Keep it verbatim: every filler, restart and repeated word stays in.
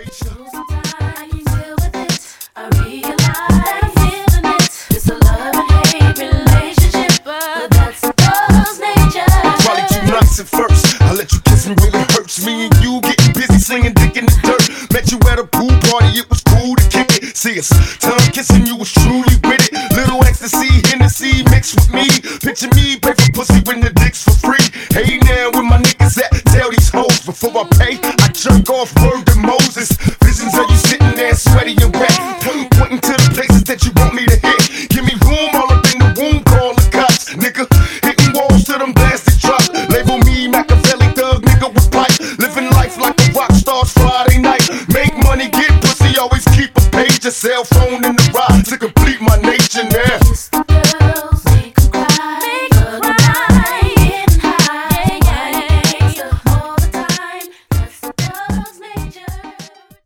At first, I let you kiss me, really hurts me and you getting busy slinging dick in the dirt. Met you at a pool party, it was cool to kick it. See us, tongue kissing, you was truly with it. Little ecstasy, Hennessy mixed with me. Picture me, pay for pussy when the dick's for free. Hey now, where my niggas at? Tell these hoes before I pay, I jerk off word to Moses. Visions of you sitting there sweaty and wet, pointing to the places that you want me to hit. Give me room all up in the womb, call the cops, nigga. Hitting walls till them blasted drop. Label me Machiavelli thug, nigga with pipe. Living life like a rock star's Friday night. Make money, get pussy, always keep a page yourself.